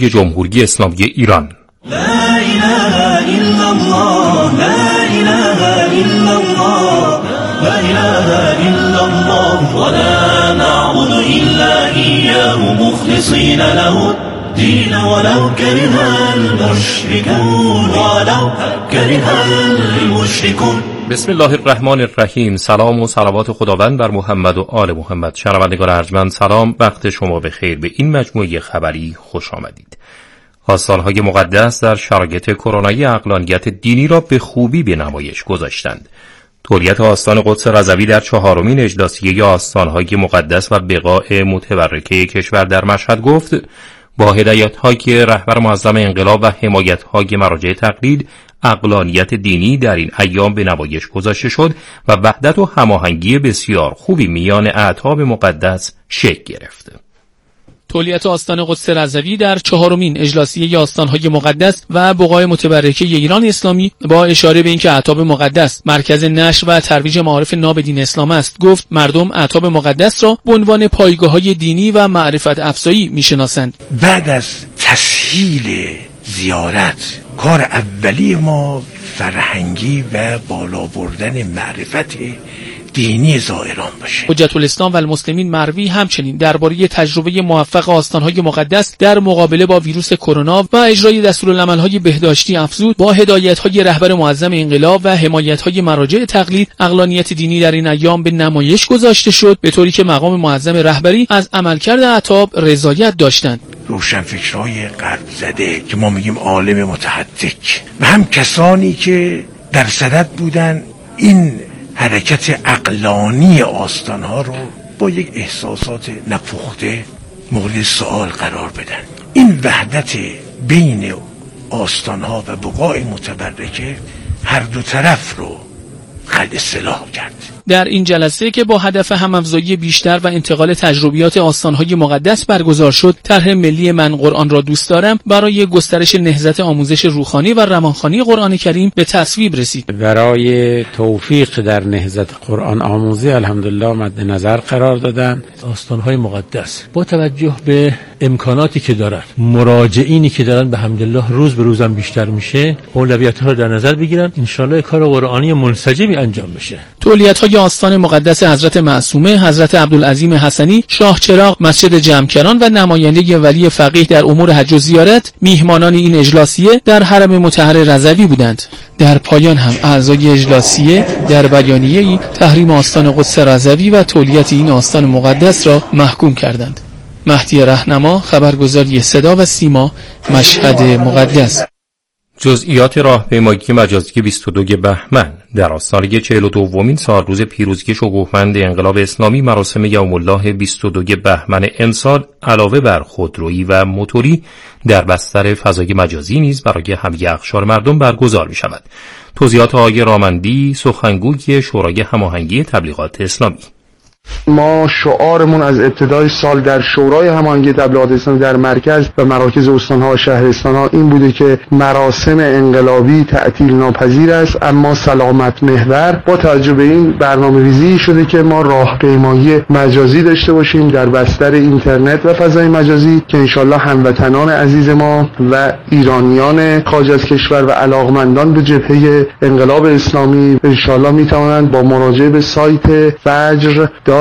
جمهوری اسلامی ایران. لا اله الا الله لا اله الا الله لا اله الا الله ولا نعبد الا اياه مخلصين له الدين ولو كره المشركون ولو كره المشركون. بسم الله الرحمن الرحیم. سلام و صلوات خداوند بر محمد و آل محمد. شنوندگان ارجمند سلام، وقت شما بخیر. به این مجموعه خبری خوش آمدید. آستان‌های مقدس در شرایط کرونایی عقلانیت دینی را به خوبی به نمایش گذاشتند. تولیت آستان قدس رضوی در 4مین اجلاسیه آستان‌های مقدس و بقاع متبرکه کشور در مشهد گفت با هدایت‌های رهبر معظم انقلاب و حمایت‌های مراجع تقلید، عقلانیت دینی در این ایام به نمایش گذاشته شد و وحدت و هماهنگی بسیار خوبی میان اعتاب مقدس شکل گرفت. تولیت آستان قدس رضوی در 4مین اجلاسیه آستان‌های مقدس و بقاع متبرکه ایران اسلامی با اشاره به اینکه اعتاب مقدس مرکز نشر و ترویج معارف ناب دین اسلام است، گفت مردم اعتاب مقدس را به عنوان پایگاه‌های دینی و معرفت افزایی می‌شناسند. بعد از تسهیل زیارت، کار اولی ما فرهنگی و بالا بردن معرفت دینی زائران باشه. حجت الاسلام و المسلمین مروی همچنین درباره تجربه موفق آستان‌های مقدس در مقابله با ویروس کرونا و اجرای دستورالعمل‌های بهداشتی افزود با هدایت‌های رهبر معظم انقلاب و حمایت‌های مراجع تقلید، عقلانیت دینی در این ایام به نمایش گذاشته شد، به طوری که مقام معظم رهبری از عملکرد اعتاب رضایت داشتند. روشنفکرای غرب زده که ما میگیم عالم متحدث و هم کسانی که در صدد بودن این حرکت عقلانی آستانها رو با یک احساسات نپخته مورد سوال قرار بدن. این وحدت بین آستانها و بقاع متبرکه هر دو طرف رو خلق اصلاح کرد. در این جلسه که با هدف هم‌افزایی بیشتر و انتقال تجربیات آستان‌های مقدس برگزار شد، طرح ملی من قرآن را دوست دارم برای گسترش نهضت آموزش روحانی و روانخوانی قرآن کریم به تصویب رسید. برای توفیق در نهضت قرآن آموزی الحمدلله مد نظر قرار دادن آستان‌های مقدس با توجه به امکاناتی که دارن، مراجعینی که دارن، به حمدالله روز به روزم بیشتر میشه، اولویت‌ها رو در نظر بگیرن، ان شاءالله کار قرآنی منسجمی انجام بشه. تولیت‌های آستان مقدس حضرت معصومه، حضرت عبدالعظیم حسنی، شاه چراغ، مسجد جمکران و نماینده ولی فقیه در امور حج و زیارت میهمانان این اجلاسیه در حرم مطهر رضوی بودند. در پایان هم اعضای اجلاسیه در بیانیه‌ای تحریم آستان قدس رضوی و تولیت این آستان مقدس را محکوم کردند. مهدی رهنما، خبرگزاری صدا و سیما، مشهد مقدس. جزئیات راهپیمایی مجازی 22 بهمن در آستانه 42مین سالروز پیروزی شکوهمند انقلاب اسلامی، مراسم یوم الله 22 بهمن امسال علاوه بر خودرویی و موتوری در بستر فضای مجازی نیز برای همه اقشار مردم برگزار می شود. توضیحات آقای رامندی، سخنگوی شورای هماهنگی تبلیغات اسلامی. ما شعارمون از ابتدای سال در شورای هماهنگی تبلیغات اسلامی در مرکز و مراکز استان‌ها و شهرستان‌ها این بوده که مراسم انقلابی تعطیل ناپذیر است، اما سلامت محور. با توجه به این برنامه‌ریزی شده که ما راهپیمایی مجازی داشته باشیم در بستر اینترنت و فضای مجازی که انشالله هموطنان عزیز ما و ایرانیان خارج از کشور و علاقمندان به جبهه انقلاب اسلامی انشالله میتوانند با مراجعه به سایت fajr.ccooip.ir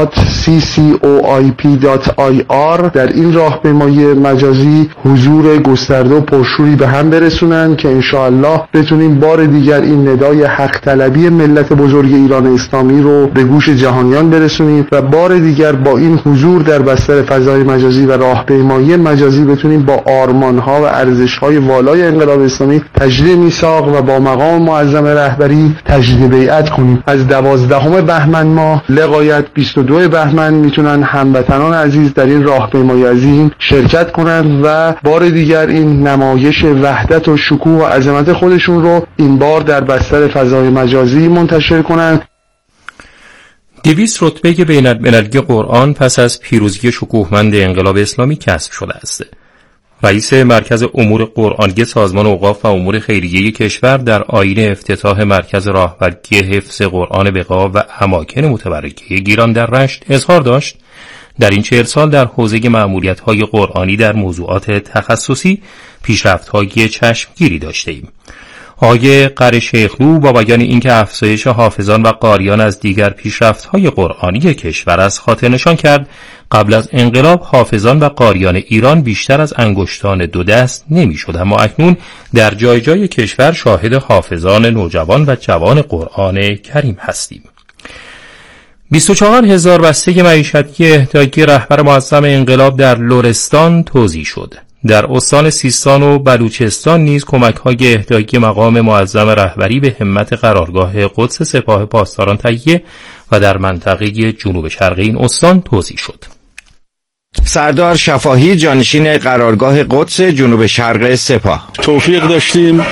در این راهپیمایی مجازی حضور گسترده و پرشوری به هم برسونن که انشاءالله بتونیم بار دیگر این ندای حق طلبی ملت بزرگ ایران اسلامی رو به گوش جهانیان برسونیم و بار دیگر با این حضور در بستر فضای مجازی و راهپیمایی مجازی بتونیم با آرمان‌ها و ارزش‌های والای انقلاب اسلامی تجدید میثاق و با مقام معظم رهبری تجدید بیعت کنیم. از 12 بهمن ماه لغایت 22 بهمن میتونن هموطنان عزیز در این راهپیمایی عظیم شرکت کنند و بار دیگر این نمایش وحدت و شکوه و عظمت خودشون رو این بار در بستر فضای مجازی منتشر کنند. 200 رتبه بین‌المللی قرآن پس از پیروزی شکوهمند انقلاب اسلامی کسب شده است. رئیس مرکز امور قرآنی سازمان اوقاف و امور خیریه کشور در آیین افتتاح مرکز راهبری حفظ قرآن بقاع و اماکن متبرکه گیلان در رشت اظهار داشت در این 40 سال در حوزه مأموریت‌های قرآنی در موضوعات تخصصی پیشرفت‌های چشمگیری داشته‌ایم. آقای قری شیخلو با بیان اینکه افزایش حافظان و قاریان از دیگر پیشرفت‌های قرآنی کشور است خاطر نشان کرد قبل از انقلاب حافظان و قاریان ایران بیشتر از انگشتان دو دست نمی‌شد، اما اکنون در جای جای کشور شاهد حافظان نوجوان و جوان قرآن کریم هستیم. 24,000 بسته معیشتی اهدایی رهبر معظم انقلاب در لرستان توزیع شد. در استان سیستان و بلوچستان نیز کمک‌های اهدایی مقام معظم رهبری به همت قرارگاه قدس سپاه پاسداران تهیه و در منطقه جنوب شرقی این استان توزیع شد. سردار شفاهی جانشین قرارگاه قدس جنوب شرق سپاه: توفیق داشتیم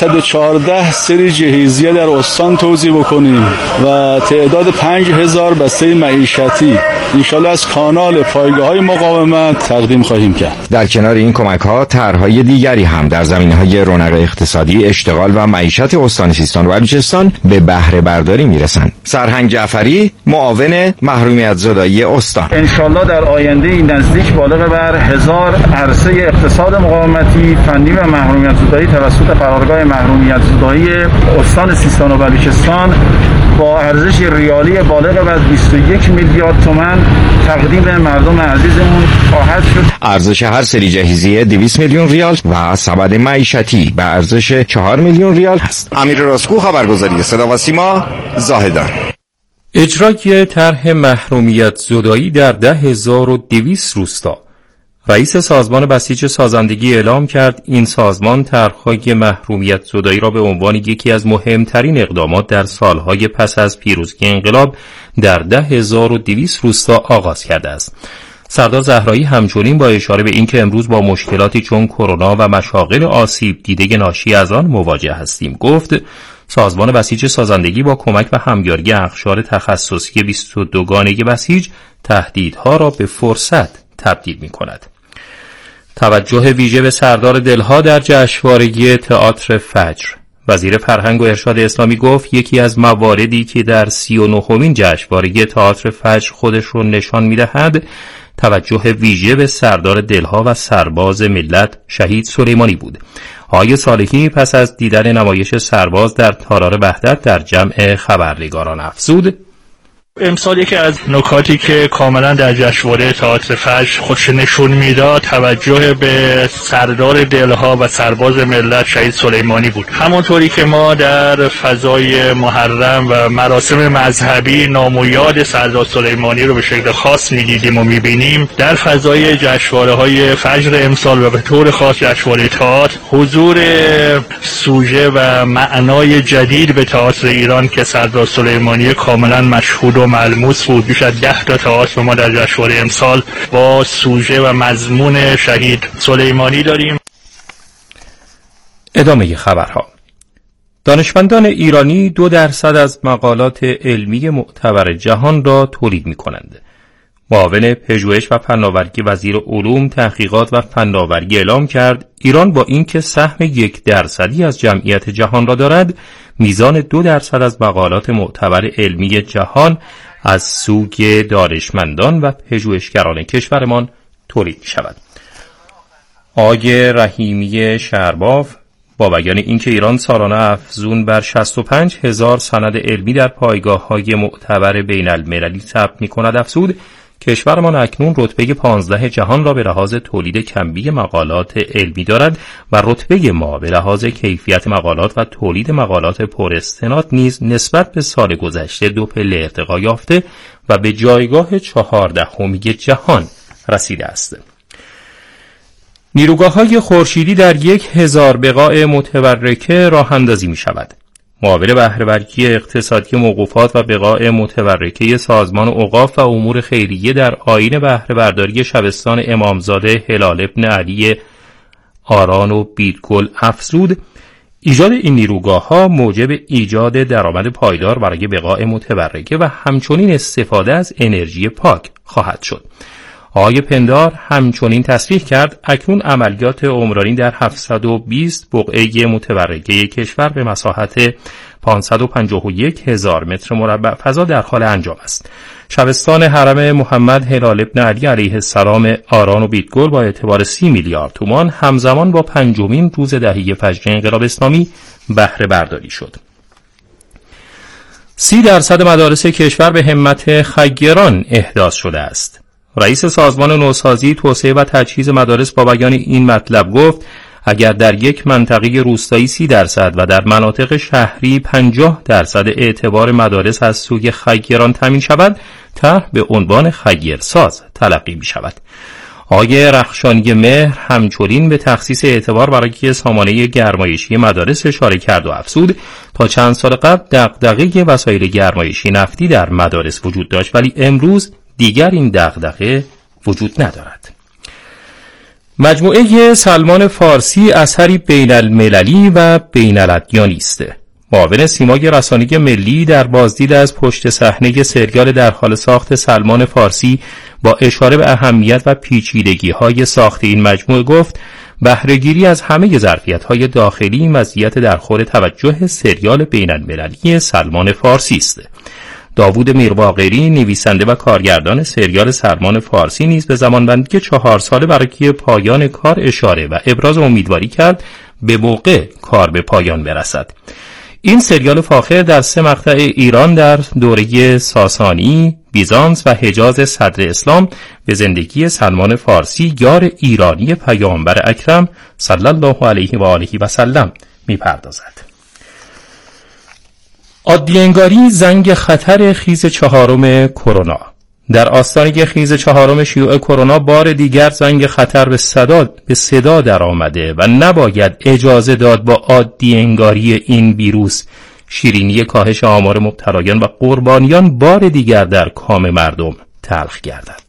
114 سری جهیزیه در استان توزیع بکنیم و تعداد 5000 بسته معیشتی انشالله از کانال پایگاه‌های مقاومت تقدیم خواهیم کرد. در کنار این کمک‌ها طرح‌های دیگری هم در زمینه‌های رونق اقتصادی، اشتغال و معیشت استان سیستان و بلوچستان به بهره برداری میرسند. سرهنگ جعفری معاون محرومیت زدایی استان: انشالله در آینده این نزدیک بالغ بر 1000 عرصه اقتصاد مقاومتی، فنی و محرومیت زدایی توسط قرارگاه محرومیت زدایی استان سیستان و بلوچستان با ارزش ریالی بالغ بر 21 میلیارد تومان تقدیم به مردم عزیزمون خواهد شد. ارزش هر سری جهیزیه 200 میلیون ریال و سبد معیشتی به ارزش 4 میلیون ریال است. امیر راسکو، خبرگزاری صدا و سیما، زاهدان. اجرای طرح محرومیت زدایی در 10,200 روستا. رئیس سازمان بسیج سازندگی اعلام کرد این سازمان طرح‌های محرومیت زدایی را به عنوان یکی از مهمترین اقدامات در سالهای پس از پیروزی انقلاب در 10,200 روستا آغاز کرده است. سردار زهرایی همچنین با اشاره به اینکه امروز با مشکلاتی چون کرونا و مشاغل آسیب دیده ناشی از آن مواجه هستیم گفت سازمان بسیج سازندگی با کمک و همکاری اقشار تخصصی 22 گانه بسیج تهدیدها را به فرصت تبدیل می‌کند. توجه ویژه به سردار دلها در جشنواره تئاتر فجر. وزیر فرهنگ و ارشاد اسلامی گفت یکی از مواردی که در 39مین جشنواره تئاتر فجر خودش رو نشان می‌دهد توجه ویژه به سردار دلها و سرباز ملت شهید سلیمانی بود. آقای صالحی پس از دیدن نمایش سرباز در تالار وحدت در جمع خبرنگاران افزود امسال یکی از نکاتی که کاملا در جشنواره تئاتر فجر خودش نشون میداد توجه به سردار دلها و سرباز ملت شهید سلیمانی بود. همونطوری که ما در فضای محرم و مراسم مذهبی نام و یاد سردار سلیمانی رو به شکل خاص میدیدیم و میبینیم، در فضای جشنواره های فجر امسال و به طور خاص جشنواره تئاتر حضور سوژه و معنای جدید به تئاتر ایران که سردار سلیمانی کاملا مشهود و ملموس بود. بیش از 10 تا تئاتر ما در جشنواره امسال با سوژه و مضمون شهید سلیمانی داریم. ادامه خبرها. دانشمندان ایرانی 2% از مقالات علمی معتبر جهان را تولید می‌کنند. معاون پژوهش و فناوری وزیر علوم، تحقیقات و فناوری اعلام کرد ایران با اینکه سهم 1% از جمعیت جهان را دارد، میزان 2% از مقالات معتبر علمی جهان از سوی دانشمندان و پژوهشگران کشورمان تولید می شود. آقای رحیمی شرباف با بیان اینکه ایران سالانه افزون بر 65,000 سند علمی در پایگاه‌های معتبر بین المللی ثبت می‌کند افزود کشورمان اکنون رتبه 15 جهان را به لحاظ تولید کمبی مقالات علمی دارد و رتبه ما به لحاظ کیفیت مقالات و تولید مقالات پر استناد نیز نسبت به سال گذشته 2 پله ارتقا یافته و به جایگاه 14 جهان رسیده است. نیروگاه‌های خورشیدی در 1000 بقاع متورکه راه اندازی می‌شود. معاون بهره‌وری اقتصادی موقوفات و بقاع متورکه سازمان اوقاف و امور خیریه در آیین بهره‌برداری شبستان امامزاده هلال ابن علی آران و بیرگل افزود ایجاد این نیروگاه‌ها موجب ایجاد درآمد پایدار برای بقاع متورکه و همچنین استفاده از انرژی پاک خواهد شد. آقای پندار همچنین تصریح کرد اکنون عملیات عمرانی در 720 بقعه متورقه کشور به مساحت 551,000 متر مربع فضا در حال انجام است. شبستان حرم محمد هلال ابن علی علیه السلام آران و بیتگل با اعتبار 30 میلیارد تومان همزمان با 5مین روز دهه فجر انقلاب اسلامی بهره برداری شد. 30% مدارس کشور به همت خیران احداث شده است. رئیس سازمان نوسازی، توسعه و تجهیز مدارس با بیان این مطلب گفت اگر در یک منطقه روستایی 30% و در مناطق شهری 50% اعتبار مدارس از سوی خیران تامین شود، طرح به عنوان خیرساز تلقی می شود. آقای رخشانی مهر همچنین به تخصیص اعتبار برای سامانه گرمایشی مدارس اشاره کرد و افزود تا چند سال قبل دغدغه وسایل گرمایشی نفتی در مدارس وجود داشت، ولی امروز دیگر این دغدغه وجود ندارد. مجموعه سلمان فارسی اثری بین المللی و بین الادیانی است. معاون سیمای رسانه‌ای ملی در بازدید از پشت صحنه سریال در حال ساخت سلمان فارسی با اشاره به اهمیت و پیچیدگی‌های ساخت این مجموعه گفت بهره‌گیری از همه ظرفیت‌های داخلی مزیت در خور توجه سریال بین المللی سلمان فارسی است. داوود میرباقری نویسنده و کارگردان سریال سلمان فارسی نیز به زمانبندی 4 ساله برای پایان کار اشاره و ابراز امیدواری کرد به موقع کار به پایان برسد. این سریال فاخر در 3 مقطع ایران در دوره ساسانی، بیزانس و حجاز صدر اسلام به زندگی سلمان فارسی یار ایرانی پیامبر اکرم صلی الله علیه و آله و سلم می‌پردازد. عادی انگاری زنگ خطر خیز 4 کرونا. در آستانه خیز 4 شیوع کرونا بار دیگر زنگ خطر به صدا در آمده و نباید اجازه داد با عادی انگاری این ویروس شیرینی کاهش آمار مبتلایان و قربانیان بار دیگر در کام مردم تلخ گردد.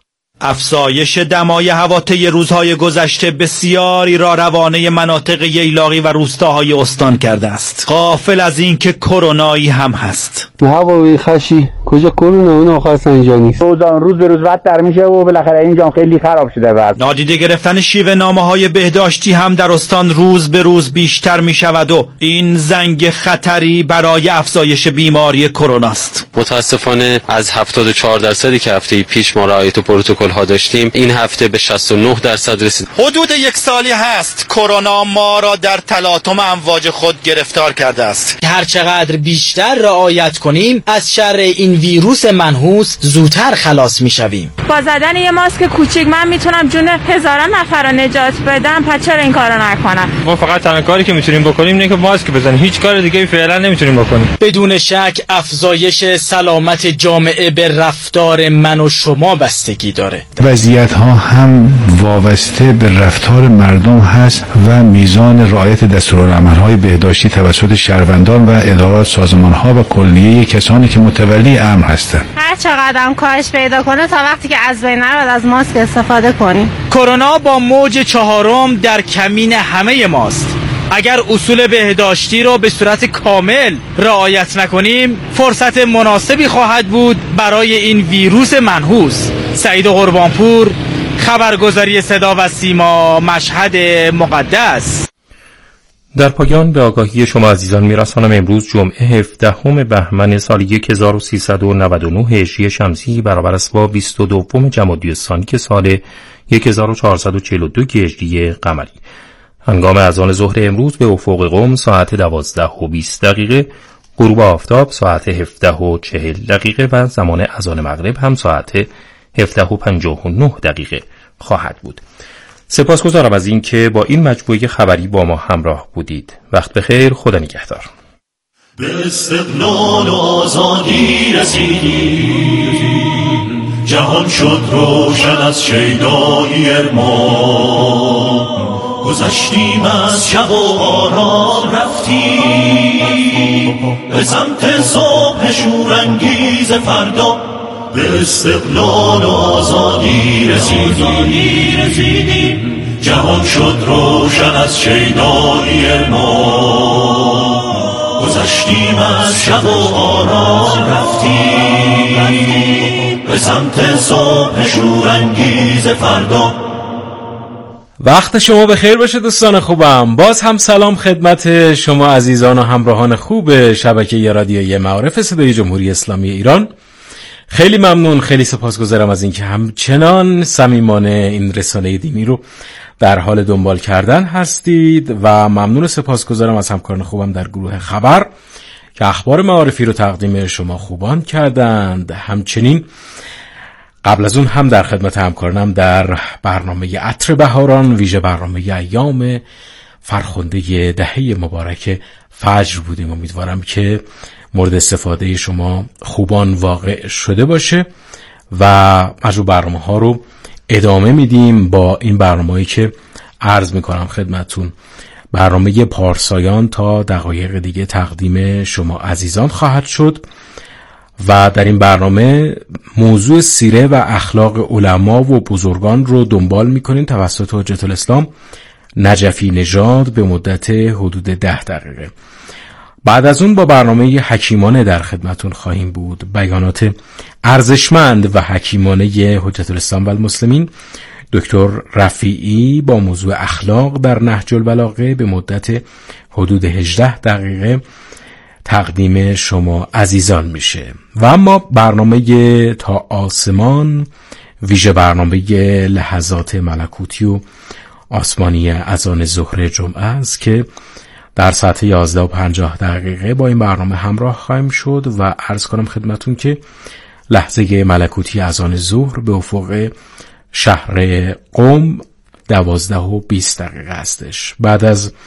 افزایش دمای هوا طی روزهای گذشته بسیاری را روانه مناطق ییلاقی و روستاهای استان کرده است، غافل از این که کرونایی هم هست. هوای خشی کجا کرونا اون آخر سنجانی روز به روز بدتر میشه و بالاخره اینجا خیلی خراب شده وضع. نادیده گرفتن شیوه نامه‌های بهداشتی هم در استان روز به روز بیشتر میشود و این زنگ خطری برای افزایش بیماری کرونا است. متاسفانه از 74% که هفته پیش ما رعایت پروتکل ها داشتیم این هفته به 69% رسید. حدود 1 سالی هست کرونا ما را در تلاطم امواج خود گرفتار کرده است. هر چقدر بیشتر رعایت کنیم از شر این ویروس منحوس زودتر خلاص میشویم. با زدن یه ماسک کوچیک من میتونم جون هزاران نفر را نجات بدم، پس چرا این کارو نکنم؟ ما فقط تنها کاری که میتونیم بکنیم اینه که ماسک بزنیم، هیچ کار دیگه فعلا نمیتونیم بکنیم. بدون شک افزایش سلامت جامعه به رفتار من و شما بستگی داره. وضعیت ها هم وابسته به رفتار مردم هست و میزان رعایت دستورالعمل‌های بهداشتی توسط شهروندان و ادارات سازمان ها و کلیه کسانی که متولی امر هستند. هر چقدر هم کاهش پیدا کنه تا وقتی که از بین نرود از ماسک استفاده کنیم. کرونا با موج 4 در کمین همه ماست. اگر اصول بهداشتی را به صورت کامل رعایت نکنیم فرصت مناسبی خواهد بود برای این ویروس منحوس. سعید قربانپور، خبرگزاری صدا و سیما، مشهد مقدس. در پایان به آگاهی شما عزیزان میرسانم امروز جمعه 17 بهمن سال 1399 هجری شمسی برابر است با 22 جمادی الثانی که سال 1442 هجری قمری. هنگام اذان ظهر امروز به افق قم ساعت 12:20 غروب آفتاب ساعت 17:40 و زمان اذان مغرب هم ساعت 17:59 خواهد بود. سپاسگزارم از این که با این مجموعه خبری با ما همراه بودید. وقت بخیر، خدا نگهدار. به استقلال و آزادی رسیدیم، جهان شد روشن از شیدایی ارمان، گذشتیم از شب و آرام رفتیم به سمت صبح شورانگیز فردا. به استقلال و آزادی رسیدیم، جهان شد روشن از شیدایی ارمان، گذشتیم از شب و آرام رفتیم به سمت صبح شورانگیز فردا. وقت شما بخیر باشه دوستان خوبم. باز هم سلام خدمت شما عزیزان و همراهان خوب شبکه رادیویی معارف صدای جمهوری اسلامی ایران. خیلی ممنون، خیلی سپاسگزارم از اینکه همچنان صمیمانه این رسانه دینی رو در حال دنبال کردن هستید و ممنون و سپاسگزارم از همکاران خوبم در گروه خبر که اخبار معارفی رو تقدیم شما خوبان کردند. همچنین قبل از اون هم در خدمت همکارانم در برنامه عطر بهاران، ویژه برنامه ایام فرخنده دهه مبارک فجر بودیم. امیدوارم که مورد استفاده شما خوبان واقع شده باشه و مجموع برنامه ها رو ادامه میدیم با این برنامه‌ای که عرض میکنم خدمتون. برنامه پارسایان تا دقایق دیگه تقدیم شما عزیزان خواهد شد و در این برنامه موضوع سیره و اخلاق علما و بزرگان رو دنبال میکنیم توسط حجت الاسلام نجفی نژاد به مدت حدود 10 دقیقه. بعد از اون با برنامه حکیمانه در خدمتون خواهیم بود. بیانات ارزشمند و حکیمانه حجت الاسلام و المسلمین دکتر رفیعی با موضوع اخلاق در نهج البلاغه به مدت حدود 18 دقیقه تقدیم شما عزیزان میشه. و اما برنامه تا آسمان، ویژه برنامه لحظات ملکوتی و آسمانی اذان ظهر جمعه است که در ساعت 11:50 با این برنامه همراه خواهیم شد و عرض کنم خدمتون که لحظه ملکوتی اذان ظهر به افق شهر قم 12:20 هستش. بعد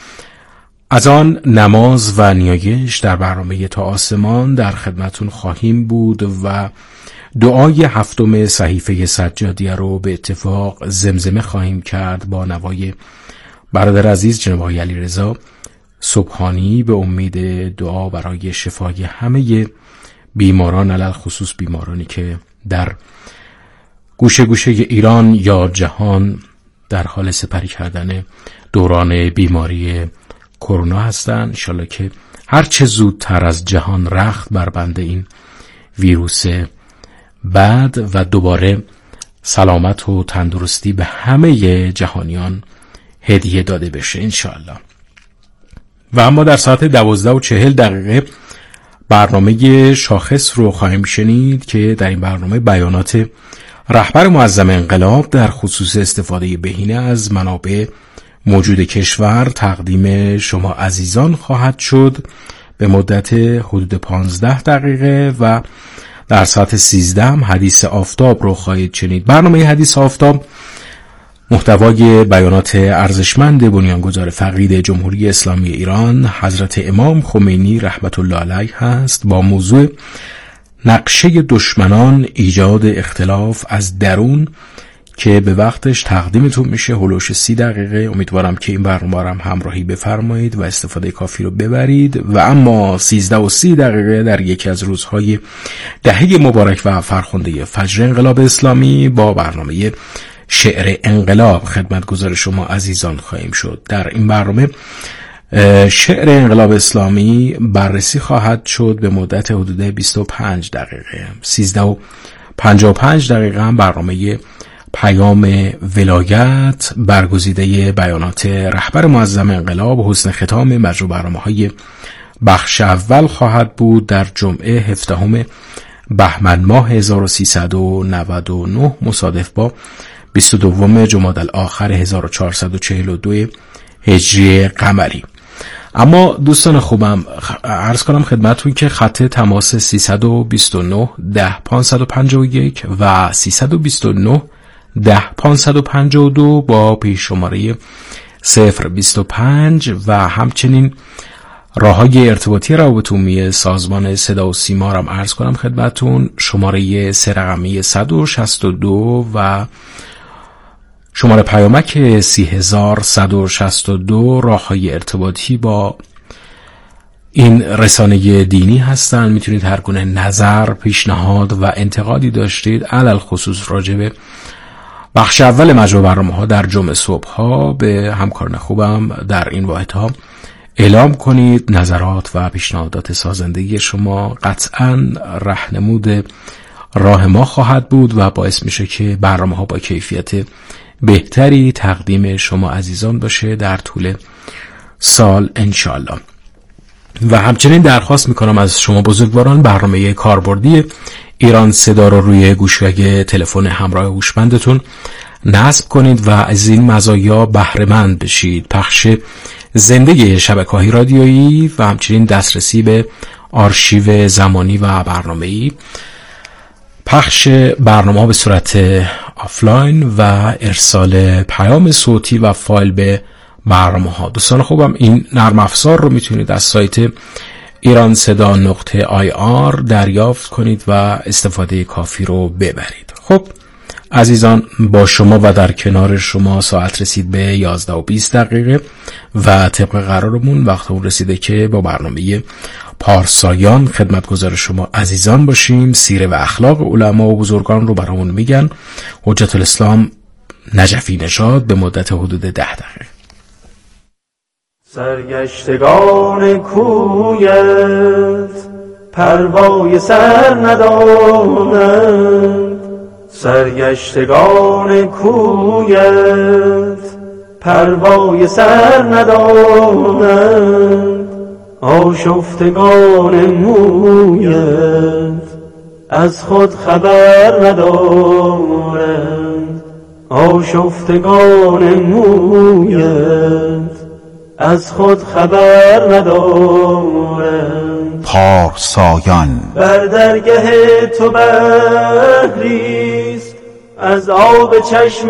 از آن نماز و نیایش در برنامه تا آسمان در خدمتون خواهیم بود و دعای 7 صحیفه سجادیه رو به اتفاق زمزمه خواهیم کرد با نوای برادر عزیز جناب آقای علیرضا سبحانی به امید دعا برای شفای همه بیماران، علل خصوص بیمارانی که در گوشه گوشه ایران یا جهان در حال سپری کردن دوران بیماری کرونا هستن. انشالله که هر چه زودتر از جهان رخت بر بند این ویروس بد و دوباره سلامت و تندرستی به همه جهانیان هدیه داده بشه انشالله. و اما در ساعت 12:40 برنامه شاخص رو خواهیم شنید که در این برنامه بیانات رهبر معظم انقلاب در خصوص استفاده بهینه از منابع موجود کشور تقدیم شما عزیزان خواهد شد به مدت حدود 15 دقیقه و در ساعت 13 هم حدیث آفتاب رو خواهید شنید. برنامه حدیث آفتاب محتوای بیانات ارزشمند بنیانگذار فقید جمهوری اسلامی ایران حضرت امام خمینی رحمت الله علیه هست با موضوع نقشه دشمنان ایجاد اختلاف از درون که به وقتش تقدیمتون میشه هلوش 30 دقیقه. امیدوارم که این برنامه رو همراهی بفرمایید و استفاده کافی رو ببرید. و اما 13:30 در یکی از روزهای دهه مبارک و فرخنده فجر انقلاب اسلامی با برنامه شعر انقلاب خدمتگزار شما عزیزان خواهیم شد. در این برنامه شعر انقلاب اسلامی بررسی خواهد شد به مدت حدود 25 دقیقه. 13:55 هم برنامه پیام ولایت برگزیده بیانات رهبر معظم انقلاب حسن ختام مجموع برنامه‌های بخش اول خواهد بود در جمعه 17 بهمن ماه 1399 مصادف با 22 جمادی الاخر 1442 هجری قمری. اما دوستان خوبم عرض کنم خدمتون که خط تماس 329 10 551 و 329 10 552 با پیش شماره 025 و همچنین راههای ارتباطی روابط عمومی سازمان صدا و سیما را عرض کنم خدمتون. شماره 3 رقمی 162 و شماره پیامک 30162 راههای ارتباطی با این رسانه دینی هستن. میتونید هر گونه نظر، پیشنهاد و انتقادی داشتید علل خصوص راجع به بخش اول مجموع برنامه‌ها در جمعه صبح ها به همکاران خوبم در این واحدها اعلام کنید. نظرات و پیشنهادات سازندگی شما قطعاً راهنمود راه ما خواهد بود و باعث میشه که برنامه‌ها با کیفیت بهتری تقدیم شما عزیزان باشه در طول سال انشالله. و همچنین درخواست میکنم از شما بزرگواران برنامه کاربردی ایران صدا رو روی گوشوک تلفن همراه هوشمندتون نصب کنید و از این مزایا بهره مند بشید. پخش زنده شبکه‌های رادیویی و همچنین دسترسی به آرشیو زمانی و برنامه‌ای، پخش برنامه به صورت آفلاین و ارسال پیام صوتی و فایل به برنامه‌ها. دوستان خوبم، این نرم افزار رو میتونید از سایت iranseda.ir دریافت کنید و استفاده کافی رو ببرید. خب عزیزان، با شما و در کنار شما ساعت رسید به 11:20 و طبق قرارمون وقت اون رسیده که با برنامه پارسایان خدمتگزار شما عزیزان باشیم. سیره و اخلاق علما و بزرگان رو برامون میگن حجت الاسلام نجفی نژاد به مدت حدود 10 دقیقه. سرگشتگان کویت پروای سر ندانند، سرگشتگان کویت پروای سر ندانند، آشفتگان مویت از خود خبر ندارند، آشفتگان مویت از خود خبر ندارند. پارسایان بر درگه تو بحریست از آب چشم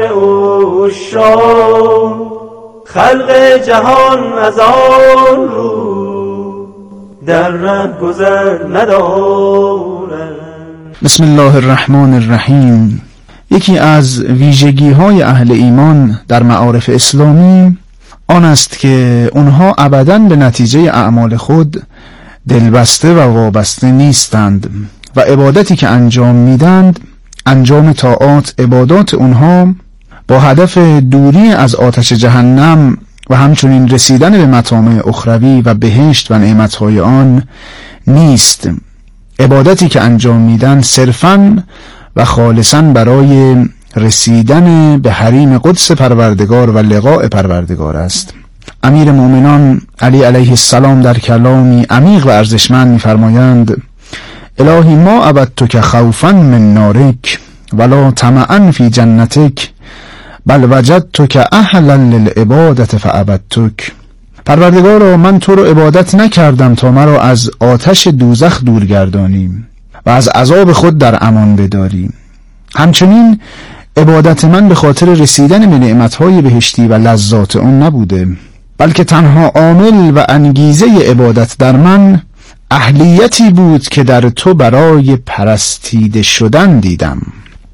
عشاق، خلق جهان از آن رو در ره گذر ندارند. بسم الله الرحمن الرحیم. یکی از ویژگی‌های اهل ایمان در معارف اسلامی آن است که اونها ابداً به نتیجه اعمال خود دلبسته و وابسته نیستند و عبادتی که انجام میدند، انجام طاعات، عبادات اونها با هدف دوری از آتش جهنم و همچنین رسیدن به مطامع اخروی و بهشت و نعمتهای آن نیست. عبادتی که انجام میدن صرفاً و خالصاً برای رسیدن به حریم قدس پروردگار و لقاء پروردگار است. امیر مومنان علی علیه السلام در کلامی عمیق و ارزشمند می‌فرمایند: الهی ما عبدتک خوفا من نارک ولا طمعا فی جنتک بل وجدتک اهلا للعبادة فعبدتک. پروردگارا، من تو رو عبادت نکردم تا مرا از آتش دوزخ دور گردانی و از عذاب خود در امان بداری. همچنین عبادت من به خاطر رسیدن به نعمتهای بهشتی و لذات آن نبوده، بلکه تنها عامل و انگیزه عبادت در من اهلیتی بود که در تو برای پرستیده شدن دیدم.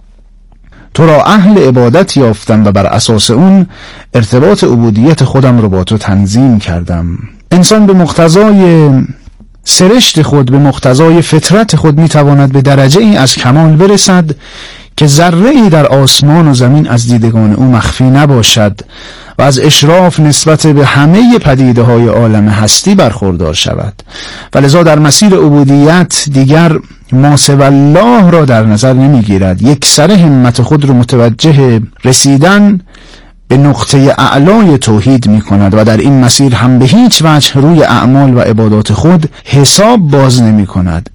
تو را اهل عبادت یافتم و بر اساس اون ارتباط عبودیت خودم رو با تو تنظیم کردم. انسان به مقتضای سرشت خود، به مقتضای فطرت خود میتواند به درجه ای از کمال برسد که ذره ای در آسمان و زمین از دیدگان او مخفی نباشد و از اشراف نسبت به همه پدیده های عالم هستی برخوردار شود و لذا در مسیر عبودیت دیگر ما سوی الله را در نظر نمیگیرد. یک سر همت خود رو متوجه رسیدن به نقطه اعلای توحید می کند و در این مسیر هم به هیچ وجه روی اعمال و عبادات خود حساب باز نمی کند.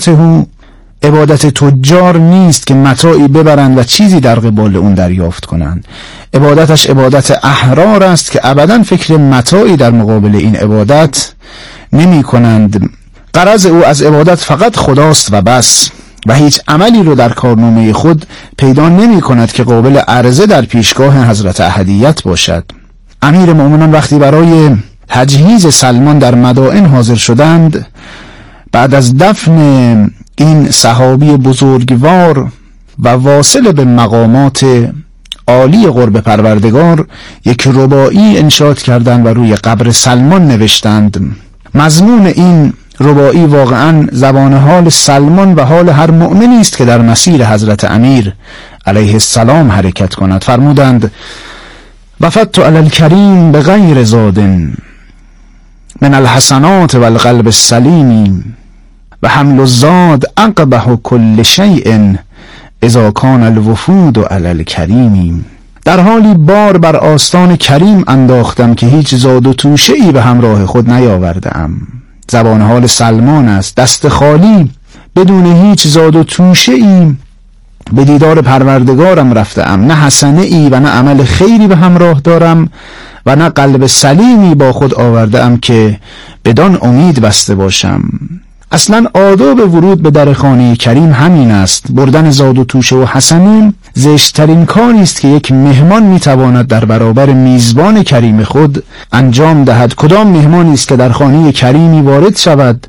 عبادت تجار نیست که متاعی ببرند و چیزی در قبال اون دریافت کنند. عبادتش عبادت احرار است که ابداً فکر متاعی در مقابل این عبادت نمی کنند. غرض او از عبادت فقط خداست و بس و هیچ عملی رو در کارنامه خود پیدا نمی کند که قابل عرضه در پیشگاه حضرت احدیت باشد. امیر مومنان وقتی برای تجهیز سلمان در مدائن حاضر شدند، بعد از دفن این صحابی بزرگوار و واصل به مقامات عالی قرب پروردگار یک رباعی انشاد کردند و روی قبر سلمان نوشتند. مضمون این رباعی واقعا زبان حال سلمان و حال هر مؤمنی است که در مسیر حضرت امیر علیه السلام حرکت کند. فرمودند: وفدت علی الکریم بغیر زاد، من الحسنات والقلب السلیم و حمل الزاد اقبح کل شیء اذا کان الوفود علی الکریم. در حالی بار بر آستان کریم انداختم که هیچ زاد و توشه ای به همراه خود نیاوردم. زبان حال سلمان است، دست خالی بدون هیچ زاد و توشه ای به دیدار پروردگارم رفتم. نه حسنه ای و نه عمل خیری به همراه دارم و نه قلب سلیمی با خود آوردم که بدان امید بسته باشم. اصلا آداب ورود به در خانه کریم همین است. بردن زاد و توشه و حسنه زشترین کاری است که یک مهمان میتواند در برابر میزبان کریم خود انجام دهد. کدام مهمانی است که در خانه کریمی وارد شود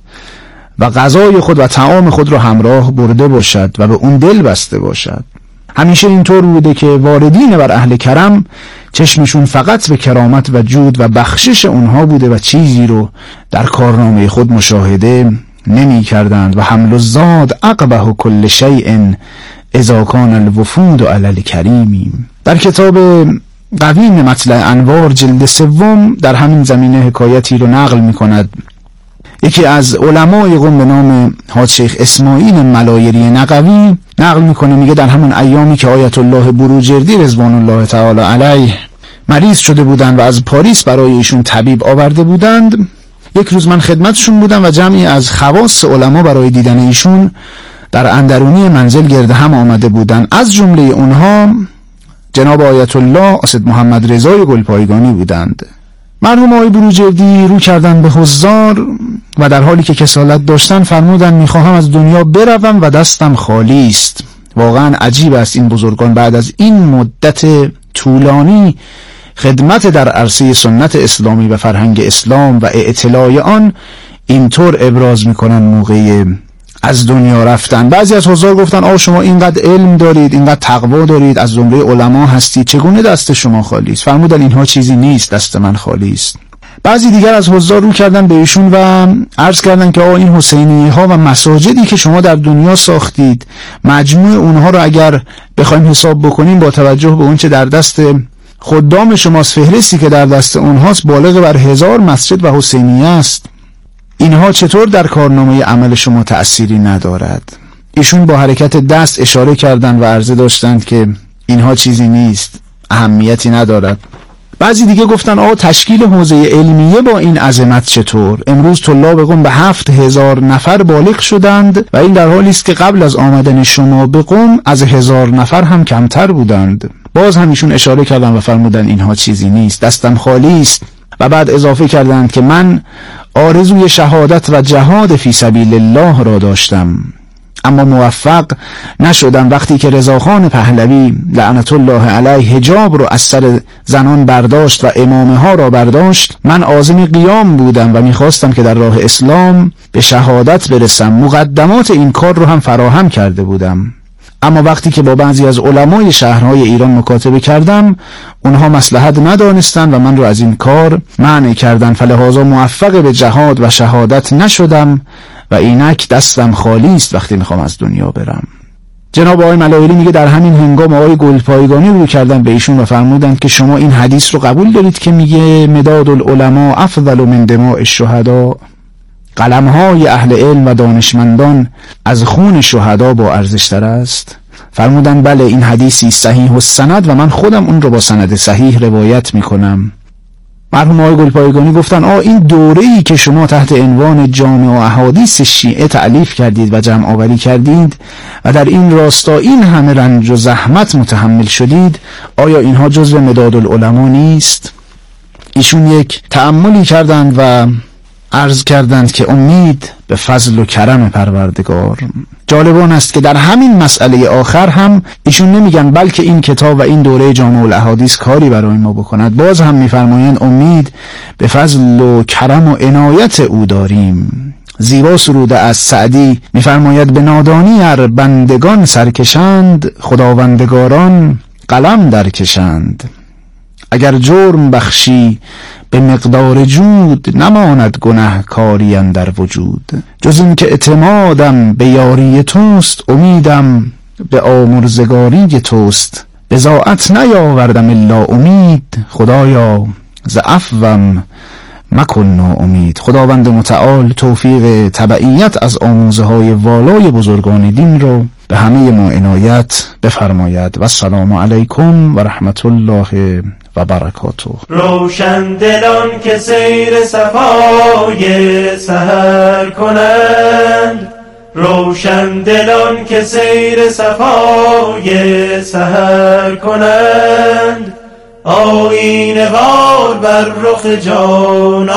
و غذای خود و طعام خود را همراه برده باشد و به اون دل بسته باشد؟ همیشه اینطور بوده که واردین بر اهل کرم چشمشون فقط به کرامت و جود و بخشش اونها بوده و چیزی رو در کارنامه خود مشاهده نمی کردند. و حمل الزاد اقبح کل شیء اذا کان الوفود علی الکریم. در کتاب قویم مطلع انوار جلد 3 در همین زمینه حکایتی رو نقل می کند. یکی از علمای قم به نام حاج شیخ اسماعیل ملایری نقوی نقل میکنه، میگه در همون ایامی که آیت الله بروجردی رضوان الله تعالی علیه مریض شده بودند و از پاریس برای ایشون طبیب آورده بودند، یک روز من خدمتشون بودم و جمعی از خواص علما برای دیدن ایشون در اندرونی منزل گرد هم آمده بودند. از جمله اونها جناب آیت الله اسد محمد رضای گلپایگانی بودند. مرحوم آقای بروجردی رو کردن به حضار و در حالی که کسالت داشتن فرمودن میخواهم از دنیا بروم و دستم خالی است. واقعا عجیب است این بزرگان بعد از این مدت طولانی خدمت در عرصه سنت اسلامی و فرهنگ اسلام و اطلاع آن اینطور ابراز میکنن موقع از دنیا رفتن. بعضی از حضار گفتن شما اینقدر علم دارید، اینقدر تقوا دارید، از زمره علما هستید، چگونه دست شما خالی است؟ فرمودن اینها چیزی نیست، دست من خالی است. بعضی دیگر از حضار رو کردن به ایشون و عرض کردن که این حسینیه ها و مساجدی که شما در دنیا ساختید، مجموع اونها رو اگر بخوایم حساب بکنیم با توجه به اون چه در دست خدام شماست، فهرستی که در دست اونهاست، بالغ بر 1000 مسجد و حسینیه است. اینها چطور در کارنامه عمل شما تأثیری ندارد؟ ایشون با حرکت دست اشاره کردند و عرضه داشتند که اینها چیزی نیست، اهمیتی ندارد. بعضی دیگه گفتن تشکیل حوزه علمیه با این عظمت چطور؟ امروز طلاب قم به 7000 نفر بالغ شدند و این در حالی است که قبل از آمدن شما به قم از 1000 نفر هم کمتر بودند. باز هم ایشون اشاره کردند و فرمودن اینها چیزی نیست، دستم خالی است. و بعد اضافه کردند که من آرزوی شهادت و جهاد فی سبیل الله را داشتم اما موفق نشدم. وقتی که رضاخان پهلوی لعنت الله علیه حجاب رو از سر زنان برداشت و امامه ها را برداشت، من عازم قیام بودم و میخواستم که در راه اسلام به شهادت برسم. مقدمات این کار رو هم فراهم کرده بودم، اما وقتی که با بعضی از علمای شهرهای ایران مکاتبه کردم اونها مصلحت ندانستند و من رو از این کار منع کردند، فلهذا موفق به جهاد و شهادت نشدم و اینک دستم خالی است وقتی میخوام از دنیا برم. جناب آقای ملایری میگه در همین هنگام آقای گلپایگانی رو کردن به ایشون و فرمودند که شما این حدیث رو قبول دارید که میگه مداد العلماء افضل من دماء الشهداء؟ قلم‌های اهل علم و دانشمندان از خون شهدا با ارزش‌تر است؟ فرمودن بله، این حدیثی صحیح السند و من خودم اون رو با سند صحیح روایت میکنم. مرحوم آقای گلپایگانی گفتن این دوره‌ای که شما تحت عنوان جامع و احادیث شیعه تألیف کردید و جمع آوری کردید و در این راستا این همه رنج و زحمت متحمل شدید، آیا اینها جزو مداد العلماء نیست؟ ایشون یک تأملی کردند و عرض کردند که امید به فضل و کرم پروردگار. جالبان است که در همین مسئله آخر هم ایشون نمیگن بلکه این کتاب و این دوره جامع الاحادیث کاری برای ما بکند، باز هم میفرمایند امید به فضل و کرم و عنایت او داریم. زیبا سروده از سعدی میفرماید به نادانی ار بندگان سرکشند، خداوندگاران قلم درکشند. اگر جرم بخشی به مقدار جود، نماند گناهکاری اندر وجود. جز این که اعتمادم به یاری توست، امیدم به آمرزگاری توست. بضاعت نیاوردم الا امید، خدایا ز عفوم مکن ناامید. خداوند متعال توفیق تبعیت از آموزه های والای بزرگان دین را به همه ما عنایت بفرماید. و السلام علیکم و رحمت الله و برکاته. روشن دلان که سیر صفای سحر کنند، روشن دلان که سیر صفای سحر کنند، آیینه وار بر رخ جان